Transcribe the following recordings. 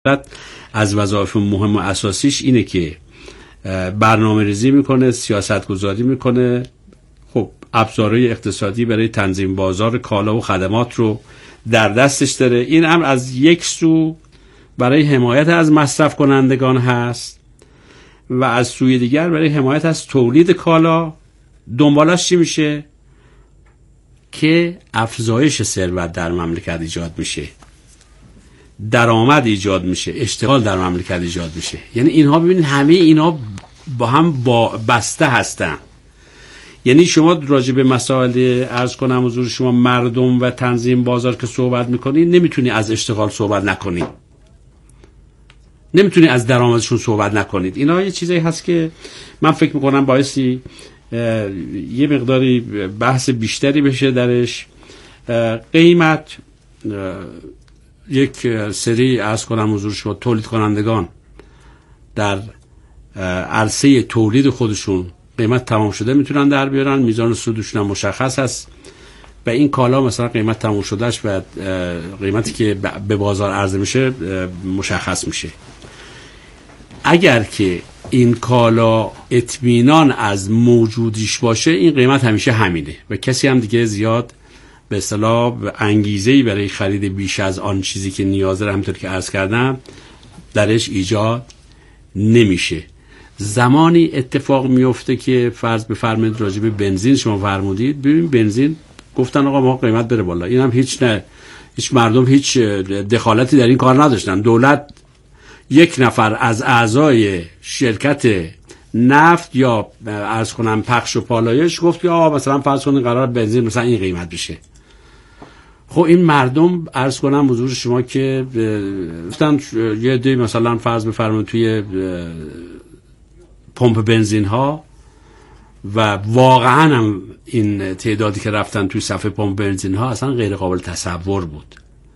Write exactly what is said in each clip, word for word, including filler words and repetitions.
از وظایف مهم و اساسیش اینه که برنامه ریزی میکنه، سیاست گذاری میکنه، خب ابزارهای اقتصادی برای تنظیم بازار کالا و خدمات رو در دستش داره. این امر از یک سو برای حمایت از مصرف کنندگان هست و از سوی دیگر برای حمایت از تولید کالا. دنبالش چی میشه؟ که افزایش ثروت در مملکت ایجاد میشه، درآمد ایجاد میشه، اشتغال در مملکت ایجاد میشه. یعنی اینها ببینید همه اینا با هم با بسته هستن. یعنی شما راجع به مسائل عرض کنم حضور شما مردم و تنظیم بازار که صحبت میکنی، نمیتونی از اشتغال صحبت نکنی، نمیتونی از درآمدشون صحبت نکنید. اینا یه چیزایی هست که من فکر میکنم بایستی یه مقداری بحث بیشتری بشه درش. قیمت یک سری عرض کنم حضور شما تولید کنندگان در عرصه تولید خودشون قیمت تمام شده میتونن در بیارن، میزان سودشون هم مشخص هست و این کالا مثلا قیمت تمام شدهش و قیمتی که به بازار عرضه میشه مشخص میشه. اگر که این کالا اطمینان از موجودیش باشه، این قیمت همیشه همینه و کسی هم دیگه زیاد به اصطلاح انگیزه‌ای برای خرید بیش از آن چیزی که نیاز داره همونطور که عرض کردم درش ایجاد نمیشه. زمانی اتفاق میفته که فرض بفرمایید راجع به بنزین شما فرمودید، ببین بنزین گفتن آقا ما قیمت بره بالا، این هم هیچ نه هیچ مردم هیچ دخالتی در این کار نداشتن. دولت یک نفر از اعضای شرکت نفت یا عرض کنم پخش و پالایش گفت که آقا مثلا فرض کنید قرار بنزین مثلا این قیمت بشه. خب این مردم عرض کنم حضور شما که گفتن یه دی مثلا فرض بفرمایید توی پمپ بنزین ها و واقعا هم این تعدادی که رفتن توی صفحه پمپ بنزین ها اصلا غیر قابل تصور بود.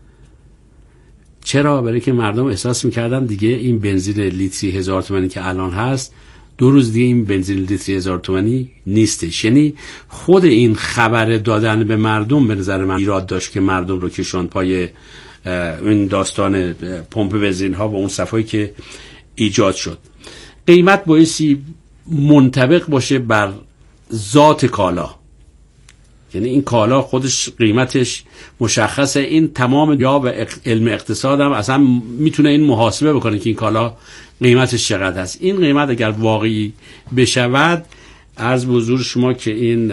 چرا؟ برای که مردم احساس میکردن دیگه این بنزین لیتری هزار تومانی که الان هست دو روز دیگه این بنزین لیتری هزار تومانی نیستش. یعنی خود این خبر دادن به مردم به نظر من ایراد داشت که مردم رو کشوند پای این داستان پمپ بنزین ها و اون صفحه‌ای که ایجاد شد. قیمت بایستی منطبق باشه بر ذات کالا، یعنی این کالا خودش قیمتش مشخصه. این تمام یا و علم اقتصاد هم اصلا میتونه این محاسبه بکنه که این کالا قیمتش چقدر هست. این قیمت اگر واقعی بشود، عرض به حضور شما که این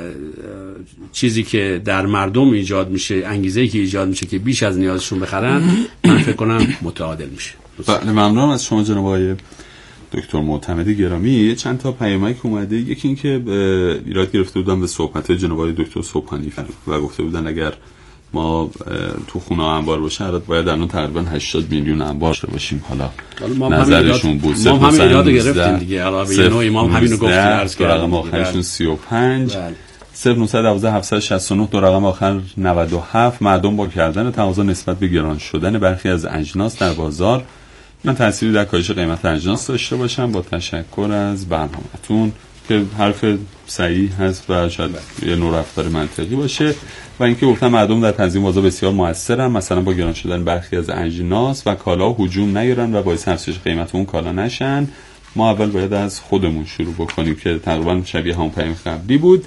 چیزی که در مردم ایجاد میشه، انگیزه‌ای که ایجاد میشه که بیش از نیازشون بخرن، من فکر کنم متعادل میشه. بله، ممنونم از شما جناب آقای دکتر معتمد گرامی. چند تا پیامک اومده. یکی این که ایراد گرفته بودن به صحبت‌های جناب آقای دکتر صبحانی و گفته بودن اگر ما تو خونه انبار باشه الان باید الان تقریبا هشتاد میلیون انبار داشته باشیم. حالا نظرشون بود ما هم ایراد گرفتیم دیگه، علاوه بر نوعی ما هم همینو گفتیم عرض کردیم. رقم آخرشون سی و پنج صفر نه یک دو هفت شش نه دو رقم آخر نود و هفت. مردم با کردن تقاضا نسبت به گران شدن برخی از اجناس در بازار من تأثیری در کاهش قیمت اجناس داشته باشم. با تشکر از برنامه‌تون که حرف صحیح هست و شاید یه نوع رفتار منطقی باشه. و اینکه گفتم مردم در تنظیم بازار بسیار موثرن، مثلا با گران شدن برخی از اجناس و کالا هجوم نیارن و باعث افزایش قیمت اون کالا نشن. ما اول باید از خودمون شروع بکنیم که تقریبا شبیه همون پیام قبلی بود.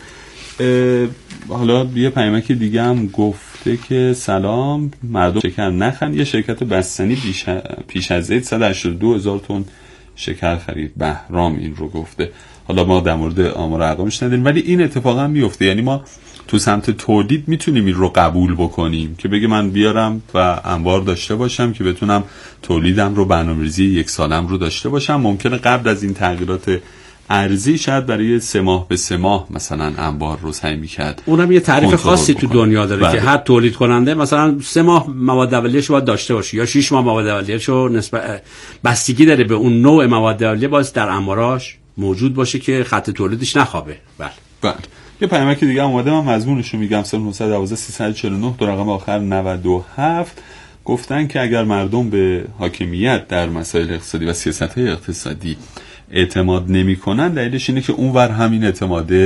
حالا یه پیامک دیگه هم گفته که سلام، مردم شکر نخرن. یه شرکت بستنی پیش از عید صد و هشتاد و دو هزار تن شکر خرید. بهرام این رو گفته. حالا ما در مورد آمار ارقامش نداریم ولی این اتفاق هم میفته. یعنی ما تو سمت تولید میتونیم این رو قبول بکنیم که بگه من بیارم و انبار داشته باشم که بتونم تولیدم رو برنامه‌ریزی یک سالم رو داشته باشم. ممکنه قبل از این تغییرات ارزی شاید برای سه ماه به سه ماه مثلا انبار رو سعی می‌کرد. اونم یه تعریف خاصی تو دنیا داره بله. که هر تولید کننده مثلا سه ماه مواد اولیه‌اش باید داشته باشه یا شش ماه مواد اولیه‌اش رو نسبت بستگی داره به اون نوع مواد اولیه باز در انباراش موجود باشه که خط تولیدش نخوابه. بله بله. یه پیامک دیگه اومده، من مضمونش رو میگم. صفر نه یک دو سه چهار نه دو رقم آخر نود و هفت. گفتن که اگر مردم به حاکمیت در مسائل اقتصادی و سیاست‌های اقتصادی اعتماد نمی‌کنن، دلیلش اینه که اونور همین اعتماد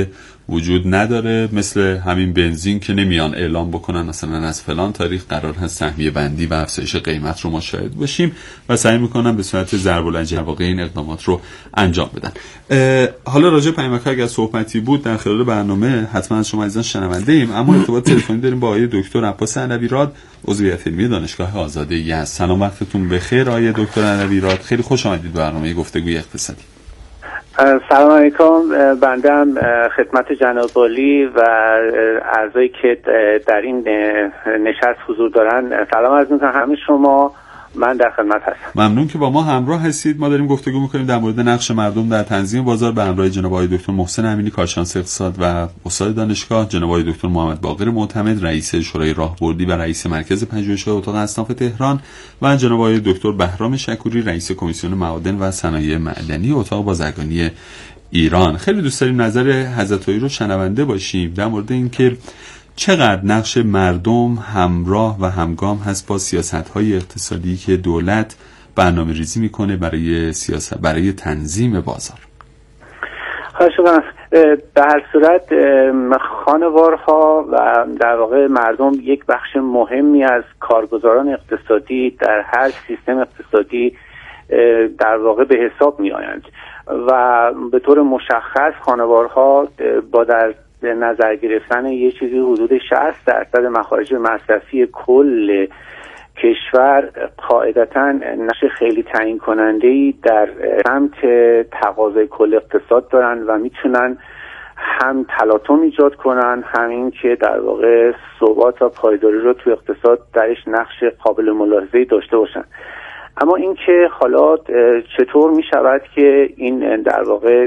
وجود نداره، مثل همین بنزین که نمیان اعلام بکنن مثلا از فلان تاریخ قرار هست سهمیه بندی و افزایش قیمت رو ما شاهد باشیم و سعی میکنن به صورت ضرب العجل واقع این اقدامات رو انجام بدن. حالا راجع پیمک‌ها اگر صحبتی بود در خلال برنامه حتما از شما عزیزان شنونده ایم، اما ارتباط تلفنی داریم با آقای دکتر عباس علوی‌راد، عضو هیئت علمی دانشگاه آزاده یزد. سلام، وقتتون بخیر آقای دکتر علوی‌راد، خیلی خوش آمدید به برنامه گفتگوی اقتصادی. سلام علیکم، بنده هم خدمت جناب عالی و اعضایی که در این نشست حضور دارن سلام عرض می‌کنم همه شما. من در خدمت هستم. ممنون که با ما همراه هستید. ما داریم گفتگو می‌کنیم در مورد نقش مردم در تنظیم بازار به همراه جناب آقای دکتر محسن امینی، کارشناس اقتصاد و استاد دانشگاه، جناب آقای دکتر محمد باقر معتمد، رئیس شورای راهبردی و رئیس مرکز پژوهش‌های اتاق اصناف تهران، و جناب آقای دکتر بهرام شکوری، رئیس کمیسیون معادن و صنایع معدنی اتاق بازرگانی ایران. خیلی دوست داریم نظر حضرت رو شنونده باشیم در مورد اینکه چقدر نقش مردم همراه و همگام هست با سیاست‌های اقتصادی که دولت برنامه‌ریزی میکنه برای سیاست برای تنظیم بازار. خواهش می‌کنم. به هر صورت خانوارها و در واقع مردم یک بخش مهمی از کارگزاران اقتصادی در هر سیستم اقتصادی در واقع به حساب می‌آیند و به طور مشخص خانوارها با در نظر گرفتن یه چیزی حدود شصت درصد مخارج مصرفی کل کشور قاعدتاً نقش خیلی تعیین کننده‌ای در سمت تقاضای کل اقتصاد دارن و میتونن هم تلاطم ایجاد کنن، همین که در واقع ثبات و پایداری رو تو اقتصاد درش نقش قابل ملاحظه‌ای داشته باشن. اما اینکه حالا چطور می شود که این در واقع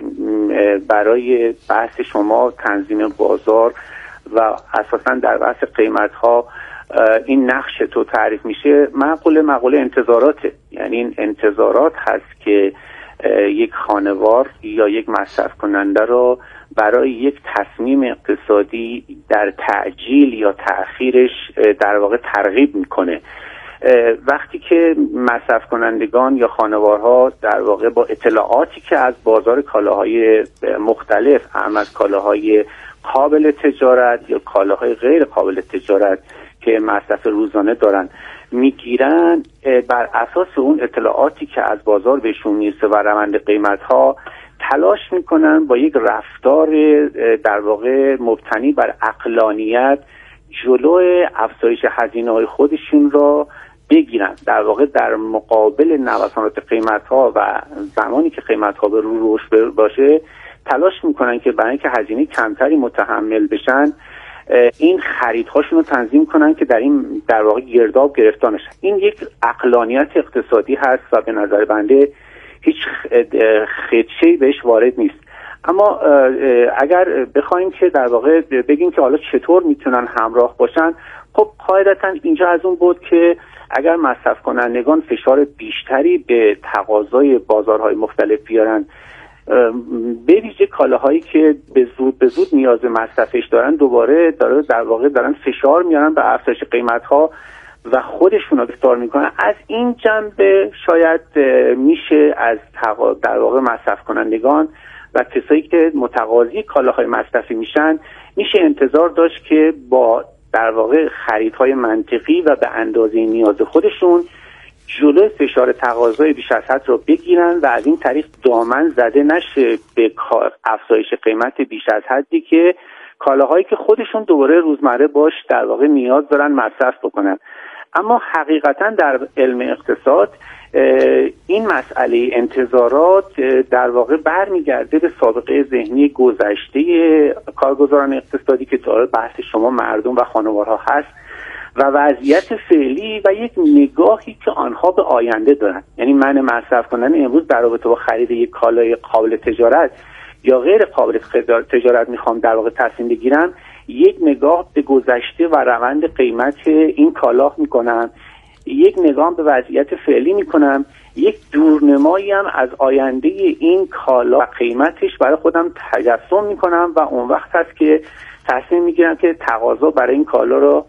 برای بحث شما تنظیم بازار و اساساً در بحث قیمت ها این نقش تو تعریف میشه، معقول معقول انتظاراته. یعنی این انتظارات هست که یک خانوار یا یک مصرف کننده رو برای یک تصمیم اقتصادی در تعجیل یا تأخیرش در واقع ترغیب میکنه. وقتی که مصرف کنندگان یا خانوارها در واقع با اطلاعاتی که از بازار کالاهای مختلف، اهم از کالاهای قابل تجارت یا کالاهای غیر قابل تجارت که مصرف روزانه دارن میگیرن، بر اساس اون اطلاعاتی که از بازار بهشون میرسه و روند قیمت‌ها تلاش میکنن با یک رفتار در واقع مبتنی بر عقلانیت جلو افزایش هزینه‌های خودشون را بگیرن. در واقع در مقابل نوسانات قیمت‌ها و زمانی که قیمت‌ها به رو رشد باشه تلاش میکنن که برای اینکه هزینه کمتری متحمل بشن این خریدهاشون رو تنظیم کنن که در این در واقع گرداب گرفتار نشن. این یک عقلانیت اقتصادی هست و به نظر بنده هیچ خدشه‌ای بهش وارد نیست. اما اگر بخوایم که در واقع بگیم که حالا چطور میتونن همراه باشن، خب قاعدتا اینجا از اون بود که اگر مصرف کنندگان فشار بیشتری به تقاضای بازارهای مختلف بیارن، به ویژه کالاهایی که به زود به زود نیاز مصرفش دارن دوباره داره در واقع دارن فشار میارن به افزایش قیمت‌ها و خودشون رو گرفتار میکنن، از این جنبه شاید میشه از تقا... در واقع مصرف کنندگان و کسایی که متقاضی کالاهای مصرفی میشن میشه انتظار داشت که با در واقع خریدهای منطقی و به اندازه نیاز خودشون جلوی فشار تقاضای بیش از حد رو بگیرن و از این طریق دامن زده نشه به افزایش قیمت بیش از حدی که کالاهایی که خودشون دوباره روزمره باش در واقع نیاز دارن مصرف بکنن. اما حقیقتا در علم اقتصاد این مسئله انتظارات در واقع برمیگرده به سابقه ذهنی گذشته کارگزاران اقتصادی که داره بحث شما مردم و خانوارها هست و وضعیت فعلی و یک نگاهی که آنها به آینده دارن. یعنی من مصرف کننده امروز در رابطه با خرید یک کالای قابل تجارت یا غیر قابل تجارت میخوام در واقع تصمیم بگیرم، یک نگاه به گذشته و روند قیمت این کالا میکنم، یک نگاه به وضعیت فعلی میکنم، یک دورنمایی هم از آینده این کالا و قیمتش برای خودم تجسم میکنم و اون وقت هست که تصمیم میگیرم که تقاضا برای این کالا رو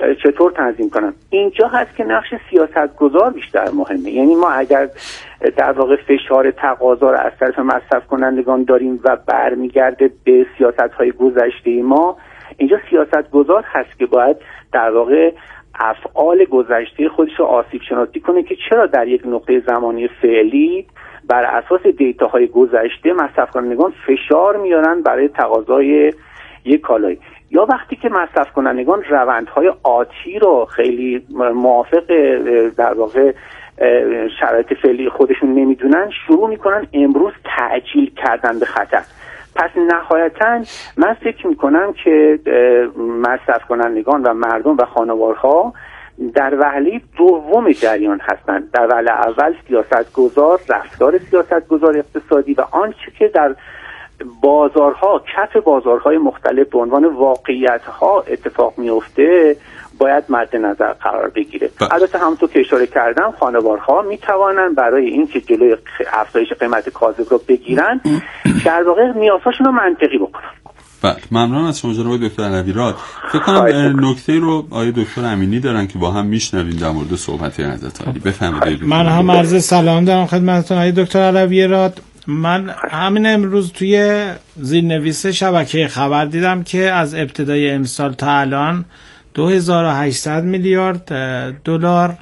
چطور تنظیم کنم. اینجا هست که نقش سیاستگزار بیشتر مهمه. یعنی ما اگر در واقع فشار تقاضا رو از طرف مصرف کنندگان داریم و برمیگرده به سیاست‌های گذشته ما، اینجا سیاستگزار هست که باید در واقع افعال گذشته خودش رو آسیب شناسی کنه که چرا در یک نقطه زمانی فعلی بر اساس دیتاهای گذشته مصرف کنندگان فشار میارن برای تقاضای یک کالایی، یا وقتی که مصرف کنندگان روندهای آتی رو خیلی موافق در واقع شرایط فعلی خودشون نمیدونن، شروع میکنن امروز تعجیل کردن به خطر. پس نهایتاً من فکر میکنم که مصرف کنندگان و مردم و خانوارها در وهله دوم جریان هستند. در وهله اول سیاستگزار، رفتار سیاستگزار اقتصادی و آنچه که در بازارها، کف بازارهای مختلف به عنوان واقعیت‌ها اتفاق میفته باید مد نظر قرار بگیره. البته همونطور که اشاره کردم خانوارها میتوانن برای اینکه جلوی افزایش قیمت کاذب رو بگیرن در واقع نیازهاشون رو منطقی بکنن. بله، ممنون از شما جناب دکتر علویراد. فکر کنم نکته رو آقای دکتر امینی دارن که با هم میشنویم در مورد صحبت حضرت عالی. بفرمایید. من هم عرض سلام دارم خدمتتون آقای دکتر علویراد. من همین امروز توی زیرنویس شبکه خبر دیدم که از ابتدای امسال تا الان دو هزار و هشتصد میلیارد دلار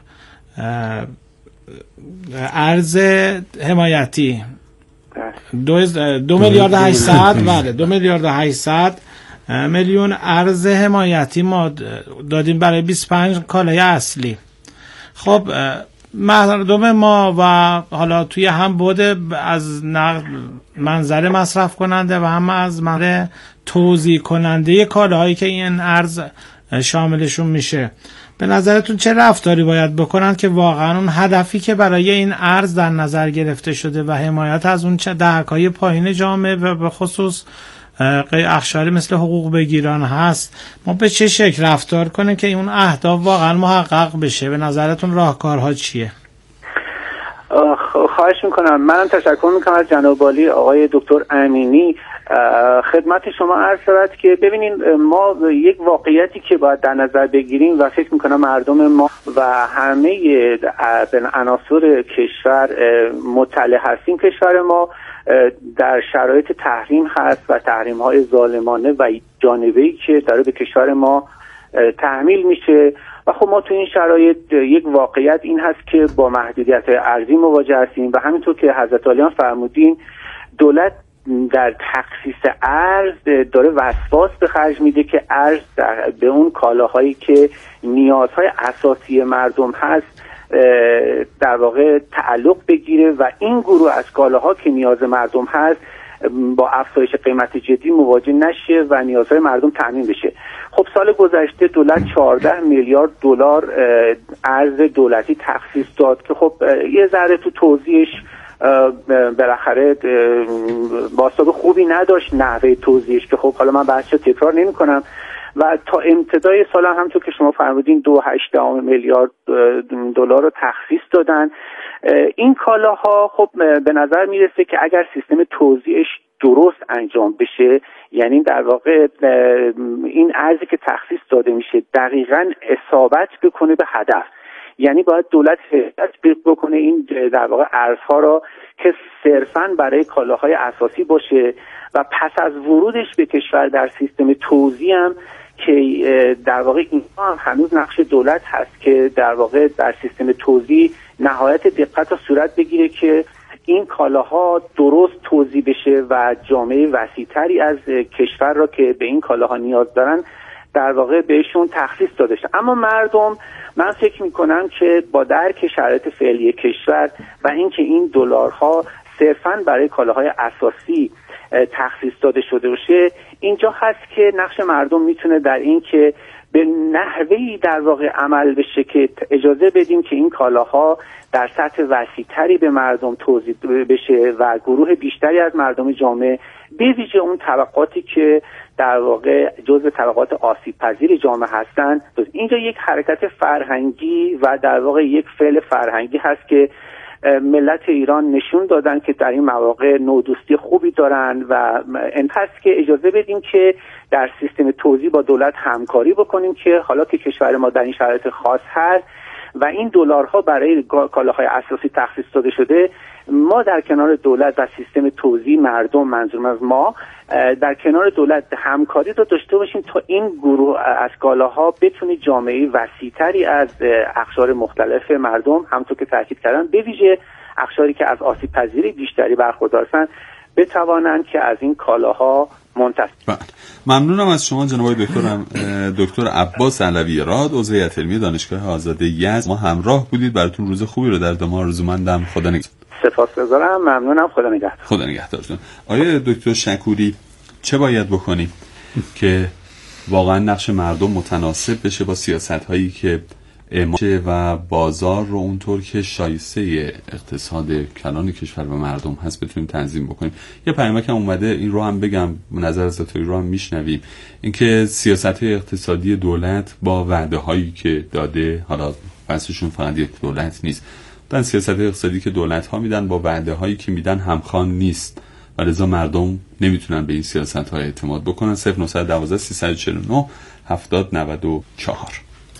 ارز حمایتی دو, دو میلیارد هشتصد بله دو میلیارد هشتصد میلیون ارز حمایتی ما دادیم برای بیست و پنج کالای اصلی. خب مردم ما و حالا توی هم بوده از منظر مصرف کننده و هم از منظر توزیع کننده کالاهایی که این ارز شاملشون میشه، به نظرتون چه رفتاری باید بکنن که واقعا اون هدفی که برای این ارز در نظر گرفته شده و حمایت از اون دهک‌های پایین جامعه و به خصوص اقشاری مثل حقوق بگیران هست، ما به چه شکل رفتار کنیم که اون اهداف واقعا محقق بشه؟ به نظرتون راهکارها چیه؟ خواهش میکنم. منم تشکر میکنم از جناب عالی آقای دکتر امینی. خدمت شما عرض شود که ببینید ما یک واقعیتی که باید در نظر بگیریم و فکر میکنم مردم ما و همه عناصر کشور مطلع هستیم، کشور ما در شرایط تحریم هست و تحریم های ظالمانه و جانبه‌ای که داره به کشور ما تحمیل میشه و خب ما تو این شرایط یک واقعیت این هست که با محدودیت ارزی مواجه هستیم و همینطور که حضرت عالیان فرمودین دولت در تخصیص ارز داره وسواس به خرج میده که ارز به اون کالاهایی که نیازهای اساسی مردم هست در واقع تعلق بگیره و این گروه از کالاها که نیاز مردم هست با افزایش قیمت جدی مواجه نشه و نیازهای مردم تامین بشه. خب سال گذشته دولت چهارده میلیارد دلار ارز دولتی تخصیص داد که خب یه ذره تو توزیعش بالاخره بازتاب خوبی نداشت نحوه توزیعش که خب حالا من بحثش تکرار نمی کنم و تا امتدای سال هم همونطور که شما فرمودین دو هشت میلیارد دلار رو تخصیص دادن. این کالاها خب به نظر میرسه که اگر سیستم توزیعش درست انجام بشه، یعنی در واقع این ارزی که تخصیص داده میشه دقیقاً اصابت بکنه به هدف، یعنی باید دولت حفظ بکنه این در واقع ارزها را که صرفاً برای کالاهای اساسی باشه و پس از ورودش به کشور در سیستم توزیع هم که در واقع اینها هم هنوز نقش دولت هست که در واقع در سیستم توزیع نهایت دقت و صورت بگیره که این کالاها درست توزیع بشه و جامعه وسیع‌تری از کشور را که به این کالاها نیاز دارن در واقع بهشون تخصیص داده شه. اما مردم، من فکر میکنم که با درک شرایط فعلی کشور و اینکه این دلارها صرفاً برای کالاهای اساسی تخصیص داده شده باشه، اینجا هست که نقش مردم میتونه در این که به نحوهی در واقع عمل بشه که اجازه بدیم که این کالاها در سطح وسیع‌تری به مردم توزیع بشه و گروه بیشتری از مردم جامعه به ویژه اون طبقاتی که در واقع جزء طبقات آسیب پذیر جامعه هستند. اینجا یک حرکت فرهنگی و در واقع یک فعل فرهنگی هست که ملت ایران نشون دادن که در این مواقع نودوستی خوبی دارن و این هست که اجازه بدیم که در سیستم توزیع با دولت همکاری بکنیم که حالا که کشور ما در این شرایط خاص هست و این دلارها برای کالاهای اساسی تخصیص داده شده، ما در کنار دولت و سیستم توزیع مردم، منظورم از ما، در کنار دولت همکاری رو داشته باشیم تا این گروه از کالاها بتونه جامعه وسیع‌تری از اقشار مختلف مردم، همونطور که تاکید کردم، به ویژه اقشاری که از آسیب پذیری بیشتری برخوردار هستند، بتوانند که از این کالاها منتفع. ممنونم از شما جناب دکتر دکتر عباس علوی‌راد، عضو هیئت علمی دانشگاه آزاد یزد. ما همراه بودید، براتون روز خوبی رو در دام آرزومندم. خدا نگهدار. سپاسگزارم، ممنونم. خدا نگهدار. خدا نگهدارتون. آقای دکتر شکوری، چه باید بکنیم که واقعا نقش مردم متناسب بشه با سیاست‌هایی که اماشه و بازار رو اونطور که شایسته اقتصاد کلان کشور و مردم هست بتونیم تنظیم بکنیم؟ یه پیامک هم اومده، این رو هم بگم، نظر ستایی رو هم میشنویم، اینکه سیاست‌های اقتصادی دولت با وعده‌هایی که داده، حالا بحثشون فقط یک دولت نیست، دن سیاست‌های اقتصادی که دولت‌ها میدن با وعده‌هایی که میدن همخوان نیست و لذا مردم نمیتونن به این سیاست‌ها اعتماد بکنن. صفر نه یک دو سه چهار نه هفتاد نود و چهار.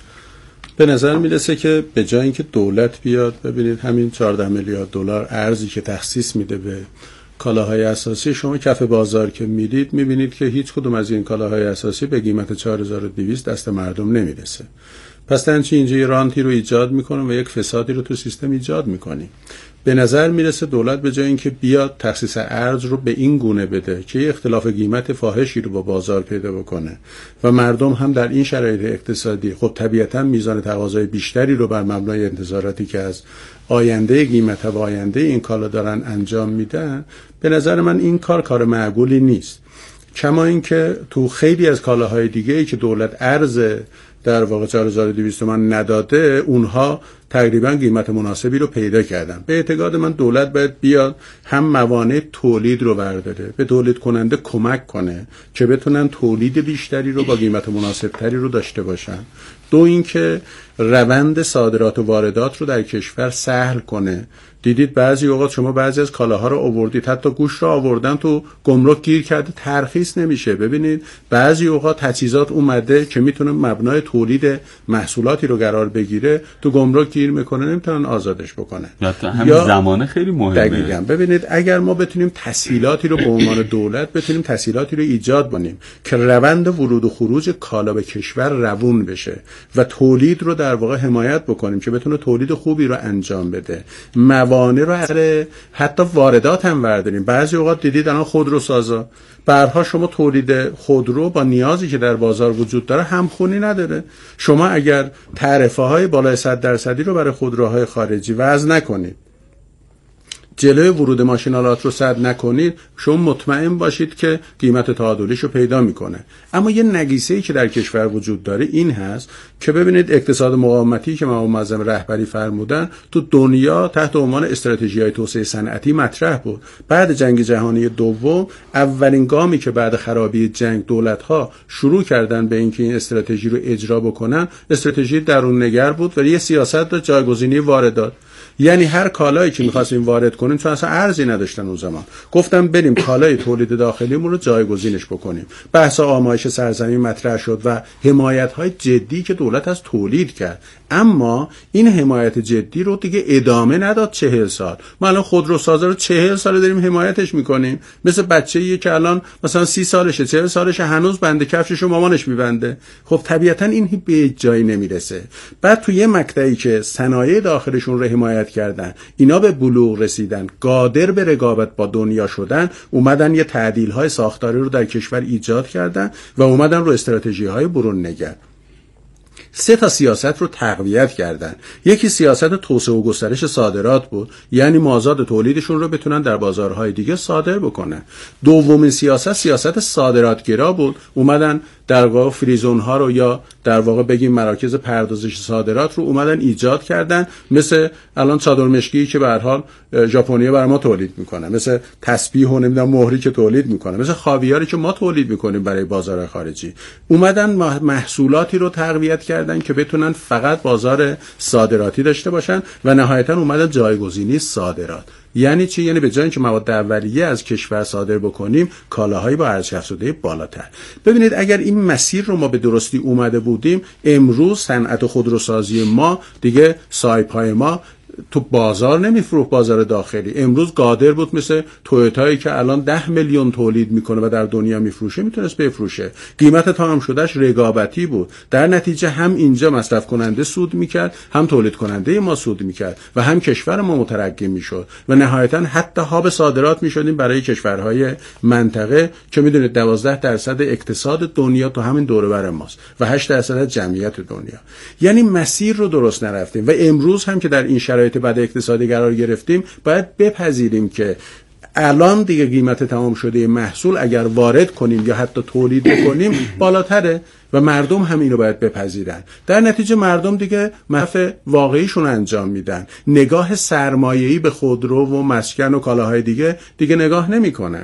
به نظر میرسه که به جای اینکه دولت بیاد، ببینید همین چهارده میلیارد دلار ارزی که تخصیص میده به کالاهای اساسی، شما کف بازار که میرید میبینید که هیچ کدوم از این کالاهای اساسی به قیمت چهار هزار و دویست دست مردم نمیرسه. پس تنچه اینجا یه رانتی رو ایجاد میکنه و یک فسادی رو تو سیستم ایجاد میکنی. به نظر میرسه دولت به جای اینکه بیاد تخصیص ارز رو به این گونه بده که یه اختلاف قیمت فاحشی رو با بازار پیدا بکنه و مردم هم در این شرایط اقتصادی خب طبیعتا میزان تقاضای بیشتری رو بر مبنای انتظاراتی که از آینده قیمت و آینده این کالا دارن انجام میدن، به نظر من این کار کار معقولی نیست. کما اینکه تو خیلی از کالاهای دیگه‌ای که دولت ارز در واقع چهار هزار و دویست تومان نداده، اونها تقریبا قیمت مناسبی رو پیدا کردن. به اعتقاد من دولت باید بیاد هم موانع تولید رو برداره، به تولید کننده کمک کنه که بتونن تولید بیشتری رو با قیمت مناسبتری رو داشته باشن. دو اینکه روند صادرات و واردات رو در کشور سهل کنه. دیدید بعضی اوقات شما بعضی از کالاها رو آوردید، حتی گوشت رو آوردن تو گمرک گیر کرده، ترخیص نمیشه. ببینید بعضی اوقات تجهیزات اومده که میتونه مبنای تولید محصولاتی رو قرار بگیره، تو گمرک گیر میکنه، نمیتونن آزادش بکنن. یا زمانه خیلی مهمه. دقیقاً. ببینید اگر ما بتونیم تسهیلاتی رو به عنوان دولت بتونیم تسهیلاتی رو ایجاد کنیم که روند ورود و خروج کالا به کشور روون بشه و تولید رو در واقع حمایت بکنیم که بتونه تولید خوبی رو انجام بده، موانع رو از حتی واردات هم برداریم. بعضی اوقات دیدید الان خودروسازا، برها شما تولید خودرو با نیازی که در بازار وجود داره همخونی نداره. شما اگر تعرفه های بالای صد درصدی رو برای خودروهای خارجی وضع نکنید، جلوی ورود ماشینالات رو سد نکنید، شما مطمئن باشید که قیمت تعادلیش رو پیدا میکنه. اما یه نگیسه‌ای که در کشور وجود داره این هست که ببینید اقتصاد مقاومتی که امام معظم رهبری فرمودن تو دنیا تحت عنوان استراتژی‌های توسعه صنعتی مطرح بود. بعد جنگ جهانی دوم اولین گامی که بعد خرابی جنگ دولت‌ها شروع کردن به اینکه این استراتژی رو اجرا بکنن، استراتژی درون نگر بود و یه سیاست داشت جایگزینی واردات. یعنی هر کالایی که می‌خواستیم وارد کنیم، چون اصلا ارزی نداشتن اون زمان، گفتم بریم کالای تولید داخلیمون رو جایگزینش بکنیم. بحث آمایش سرزمین مطرح شد و حمایت‌های جدی که دولت از تولید کرد. اما این حمایت جدی رو دیگه ادامه نداد چهل سال. ما الان خودروسازا رو چهل سال داریم حمایتش میکنیم، مثل بچه‌ای که الان مثلا سی سالشه، چهل سالشه، هنوز بنده کفششو مامانش میبنده. خب طبیعتا این به جایی نمیرسه. بعد تو یه مقطعی که صنایع داخلشون رو حمایت کردن، اینا به بلوغ رسیدن، قادر به رقابت با دنیا شدن، اومدن یه تعدیل‌های ساختاری رو در کشور ایجاد کردن و اومدن رو استراتژی‌های برون نگر. سه تا سیاست رو تقویت کردن. یکی سیاست توسعه و گسترش صادرات بود، یعنی مازاد تولیدشون رو بتونن در بازارهای دیگه صادر بکنن. دومین سیاست سیاست صادراتگرا بود، اومدن در واقع فریزون ها رو یا در واقع بگیم مراکز پردازش صادرات رو اومدن ایجاد کردن، مثل الان چادر مشکی که به هر حال ژاپنیا برای ما تولید میکنه، مثل تسبیح و نمیدونم مهری که تولید میکنه، مثل خاویاری که ما تولید میکنیم برای بازار خارجی. اومدن محصولاتی رو تقویت کردن کردن که بتونن فقط بازار صادراتی داشته باشن و نهایتا اومدن جایگزینی صادرات. یعنی چی؟ یعنی به جای اینکه مواد اولیه از کشور صادر بکنیم کالاهایی با ارزش افزوده بالاتر. ببینید اگر این مسیر رو ما به درستی اومده بودیم، امروز صنعت خودروسازی ما دیگه سایپای ما تو بازار نمیفروخت، بازار داخلی. امروز قادر بود مثل تویوتایی که الان ده میلیون تولید میکنه و در دنیا میفروشه میتونست بفروشه. قیمت تمام شدهش رقابتی بود، در نتیجه هم اینجا مصرف کننده سود میکرد، هم تولید کننده ما سود میکرد و هم کشور ما مترقی میشد و نهایتا حتی هاب صادرات میشدیم برای کشورهای منطقه که میدونید دوازده درصد اقتصاد دنیا تو همین دوره بر ماست و هشت درصد از جمعیت دنیا. یعنی مسیر رو درست نرفتیم و امروز هم که در این شرایط بعد اقتصادی قرار گرفتیم باید بپذیریم که الان دیگه قیمت تمام شده محصول اگر وارد کنیم یا حتی تولید بکنیم بالاتره و مردم هم اینو باید بپذیرن. در نتیجه مردم دیگه مصرف واقعیشون انجام میدن، نگاه سرمایه‌ای به خودرو و مسکن و کالاهای دیگه دیگه نگاه نمیکنن.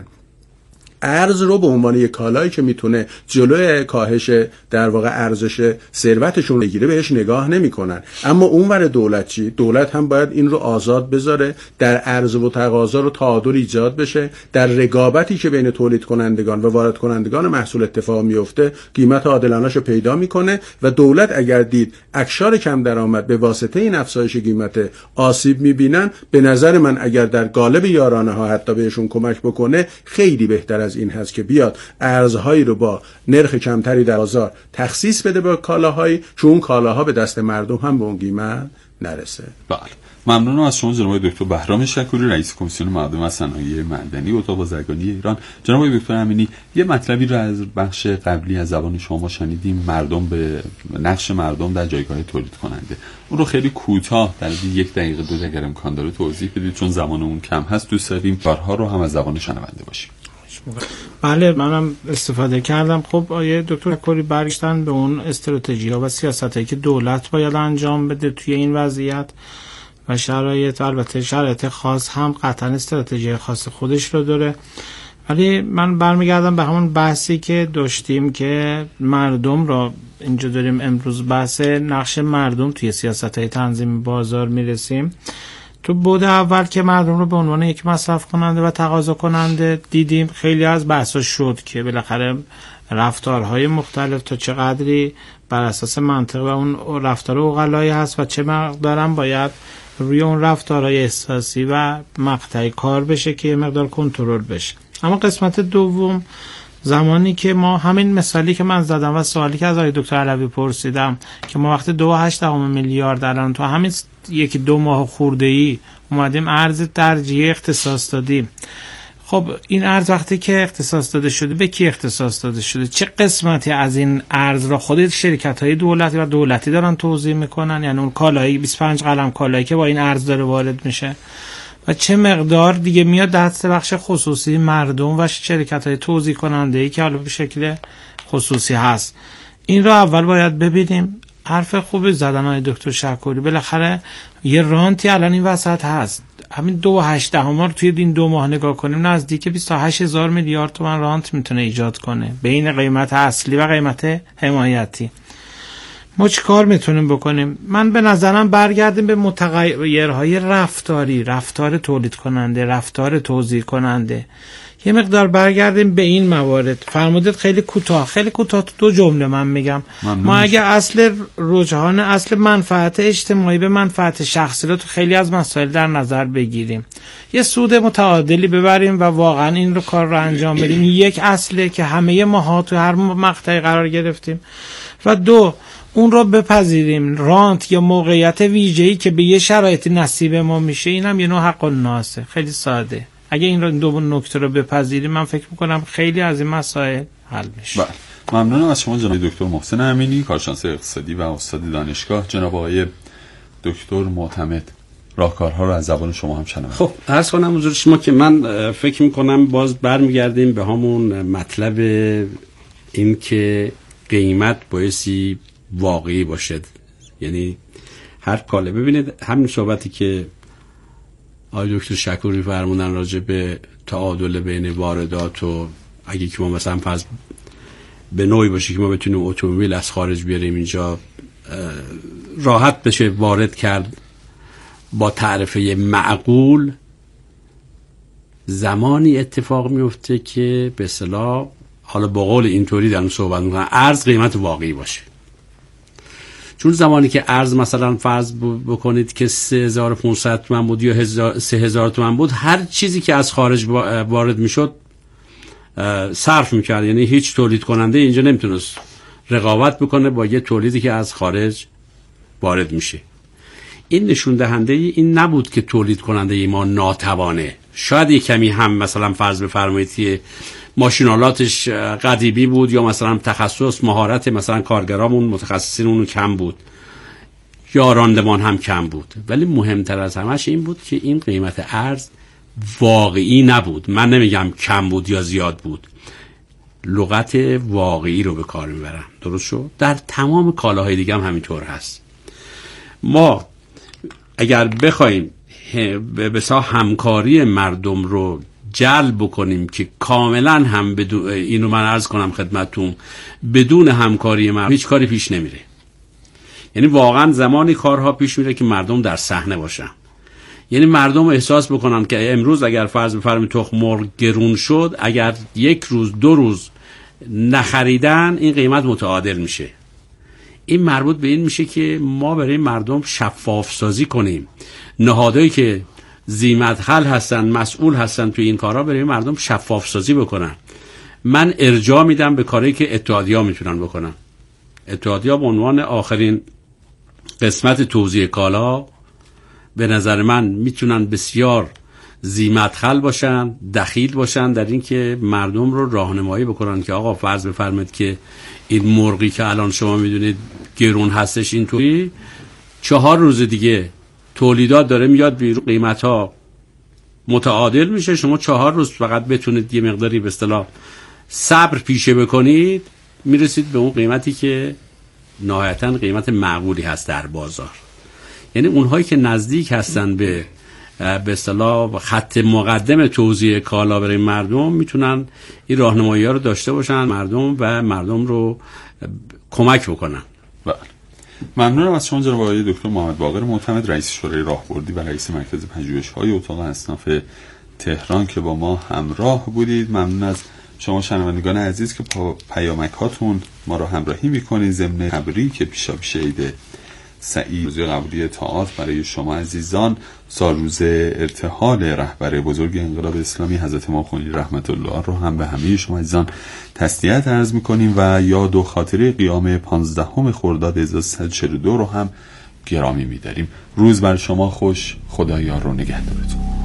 ارز رو به عنوان یک کالایی که میتونه جلوی کاهش در واقع ارزش ثروتشون بگیره بهش نگاه نمیکنن. اما اونور دولت چی؟ دولت هم باید این رو آزاد بذاره، در عرضه و تقاضا رو تعادل ایجاد بشه، در رقابتی که بین تولید کنندگان و وارد کنندگان محصول اتفاق میفته قیمت عادلانه‌شو پیدا میکنه و دولت اگر دید اکشار کم درآمد به واسطه این افزایش قیمت آسیب میبینن، به نظر من اگر در قالب یارانه ها حتی بهشون کمک بکنه خیلی بهتر از این هست که بیاد ارزهایی رو با نرخ کمتری در بازار تخصیص بده به کالاهایی چون کالاها به دست مردم هم به اون قیمت نرسه. بله، ممنونم از شما جناب دکتر بهرام شکوری، رئیس کمیسیون مردم و صنایع معدنی اتاق بازرگانی ایران. جناب دکتر امینی، یه مطلبی رو از بخش قبلی از زبان شما شنیدیم، مردم به نقش مردم در جایگاه تولید کننده. اون رو خیلی کوتاه در یک دقیقه دو دقیقه امکان داره توضیح بدید چون زمانمون کم هست. دوست داریم کارها رو هم از زبان شنونده باشیم. بله، منم استفاده کردم. خب آیه دکتر شکوری برگشتن به اون استراتژی ها و سیاست هایی که دولت باید انجام بده توی این وضعیت و شرایط. البته شرایط خاص هم قطعا استراتژی خاص خودش رو داره، ولی من برمیگردم به همون بحثی که داشتیم که مردم را اینجا داریم امروز بحث نقش مردم توی سیاست های تنظیم بازار میرسیم. تو بود اول که مردم رو به عنوان یک مصرف کننده و تقاضا کننده دیدیم، خیلی از بحثا شد که بالاخره رفتارهای مختلف تا چه قدری بر اساس منطق و اون رفتار عقلایی هست و چه مقدارم باید روی اون رفتارهای احساسی و مقطعی کار بشه که یه مقدار کنترل بشه. اما قسمت دوم، زمانی که ما همین مثالی که من زدم و سوالی که از آقای دکتر علوی پرسیدم که ما وقتی دو و هشت دهم میلیارد الان تو همین یکی دو ماه خورده‌ای اومدیم ارز ترجیحی اختصاص دادیم. خب این ارز وقتی که اختصاص داده شده به کی اختصاص داده شده؟ چه قسمتی از این ارز را خود شرکت‌های دولتی و دولتی دارن توزیع میکنن؟ یعنی اون کالایی بیست و پنج قلم کالایی که با این ارز داره وارد میشه و چه مقدار دیگه میاد دست بخش خصوصی مردم و شرکت‌های توزیع کننده‌ای که حالا به شکل خصوصی هست. این را اول باید ببینیم. حرف خوبی زدن های دکتر شکوری. بالاخره یه رانتی الان این وسط هست. همین دو و هشت دهم رو توی این دو ماه نگاه کنیم نزدیک بیست و هشت هزار میلیارد تومان رانت میتونه ایجاد کنه بین قیمت اصلی و قیمت حمایتی. ما چی کار میتونیم بکنیم؟ من به نظرم برگردیم به متغیرهای رفتاری، رفتار تولید کننده، رفتار توزیع کننده. یه مقدار برگردیم به این موارد. فرمودید خیلی کوتاه، خیلی کوتاه تو دو جمله من میگم. ما اگه اصل رجحان، اصل منفعت اجتماعی به منفعت شخصی رو تو خیلی از مسائل در نظر بگیریم، یه سود متعادلی ببریم و واقعا این رو کار رو انجام بدیم، یک اصله که همه ماها تو هر مقطعی قرار گرفتیم، و دو اون رو بپذیریم رانت یا موقعیت ویژه‌ای که به یه شرایطی نصیب ما میشه، اینم یه نوع حق الناسه. خیلی ساده. اگه این رو دو نکته رو بپذیریم من فکر میکنم خیلی از این مسائل حل میشه. بله، ممنونم از شما جناب دکتر محسن امینی، کارشناس اقتصادی و استاد دانشگاه. جناب آقای دکتر معتمد، راهکارها رو از زبان شما هم شنوم. خب عرض کنم حضور شما که من فکر میکنم باز برمیگردیم به همون مطلب این که قیمت بایستی واقعی باشد. یعنی هر کاله، ببینید همین صحبتی که آقای دکتر شکوری فرمودن راجع به تعادل بین واردات و اگه که ما مثلا فرض به نوعی باشه که ما بتونیم اتومبیل از خارج بیاریم اینجا راحت بشه وارد کرد با تعرفه معقول، زمانی اتفاق میفته که به اصطلاح حالا با قول اینطوری دارم صحبت میکنم ارز قیمت واقعی باشه. چون زمانی که ارز مثلا فرض بکنید که سه هزار و پانصد تومان بود یا سه هزار تومان بود، هر چیزی که از خارج وارد میشد صرف میکرد، یعنی هیچ تولید کننده اینجا نمیتونست رقابت بکنه با یه تولیدی که از خارج وارد میشه. این نشون دهنده این نبود که تولید کننده ای ما ناتوانه. شاید یک کمی هم مثلا فرض بفرمایید که ماشینالاتش قدیمی بود یا مثلا تخصص مهارت مثلا کارگرامون متخصصین اون کم بود یا راندمان هم کم بود، ولی مهمتر از همش این بود که این قیمت ارز واقعی نبود. من نمیگم کم بود یا زیاد بود، لغت واقعی رو به کار میبرم. درست شد؟ در تمام کالاهای دیگه هم همینطور هست. ما اگر بخوایم به بسا همکاری مردم رو جلب بکنیم که کاملا هم بدون، اینو من عرض کنم خدمتتون، بدون همکاری مردم هیچ کاری پیش نمیره. یعنی واقعا زمانی کارها پیش میره که مردم در صحنه باشن. یعنی مردم احساس بکنن که امروز اگر فرض بفرمایید تخم مرغ گرون شد، اگر یک روز دو روز نخریدن این قیمت متعادل میشه. این مربوط به این میشه که ما برای مردم شفاف سازی کنیم. نهادهایی که ذی‌مدخل هستن، مسئول هستن توی این کارها، برای مردم شفاف سازی بکنن. من ارجاع میدم به کاری که اتحادیه‌ها میتونن بکنن. اتحادیه‌ها به عنوان آخرین قسمت توزیع کالا به نظر من میتونن بسیار ذی‌مدخل باشن، دخیل باشن در این که مردم رو راهنمایی بکنن که آقا فرض بفرمایید که این مرغی که الان شما میدونید گرون هستش، اینطوری چهار روز دیگه تولیدات داره میاد بیرون، قیمت ها متعادل میشه، شما چهار روز فقط بتونید یه مقداری به اصطلاح صبر پیشه بکنید، میرسید به اون قیمتی که نهایتاً قیمت معقولی هست در بازار. یعنی اونهایی که نزدیک هستن به به اصطلاح خط مقدم توزیع کالا برای مردم میتونن این راهنمایی‌ها رو داشته باشن مردم و مردم رو کمک بکنن. بله. ممنونم از شما جناب آقای دکتر محمد باقر معتمد، رئیس شورای راهبردی و رئیس مرکز پژوهش‌های اتاق اصناف تهران که با ما همراه بودید. ممنون از شما شنوندگان عزیز که پیامک‌هاتون ما رو همراهی می‌کنید. ضمن تبریک پیشاپیش عید سعید روز قبولی طاعات برای شما عزیزان، سالروز ارتحال رهبر بزرگ انقلاب اسلامی حضرت امام خمینی رحمت الله رو هم به همه شما عزیزان تسلیت عرض می‌کنیم و یاد و خاطره قیام پانزدهم خرداد هزار و سیصد و چهل و دو رو هم گرامی می‌داریم. روز بر شما خوش، خدایا رو نگهدارتون.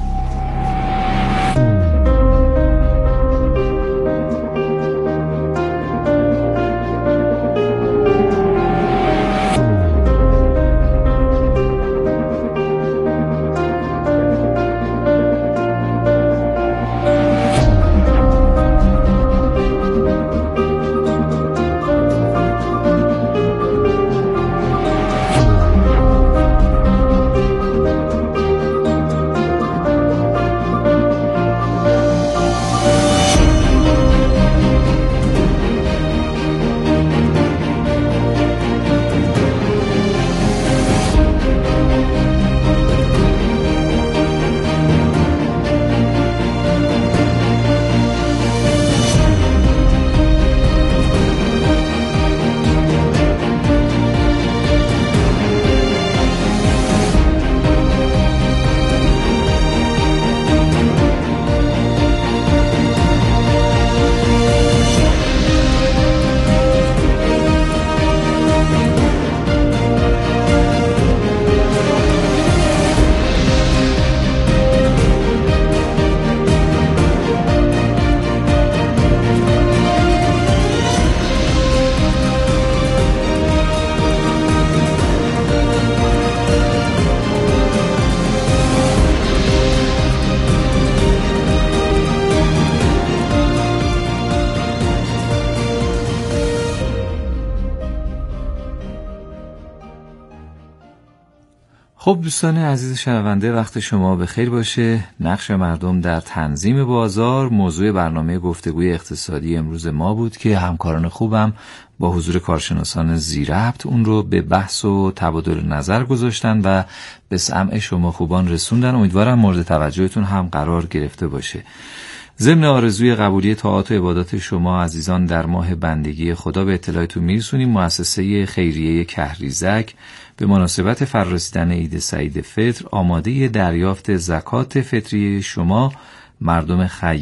خب دوستان عزیز شنونده، وقت شما به خیر باشه. نقش مردم در تنظیم بازار موضوع برنامه گفتگوی اقتصادی امروز ما بود که همکاران خوبم با حضور کارشناسان ذی‌ربط اون رو به بحث و تبادل نظر گذاشتن و به سمع شما خوبان رسوندن. امیدوارم مورد توجهتون هم قرار گرفته باشه. ضمن آرزوی قبولی طاعات و عبادات شما عزیزان در ماه بندگی خدا به اطلاعتون میرسونیم مؤسسه خیریه کهریزک به مناسبت فرارسیدن عید سعید فطر آماده دریافت زکات فطری شما مردم خیریه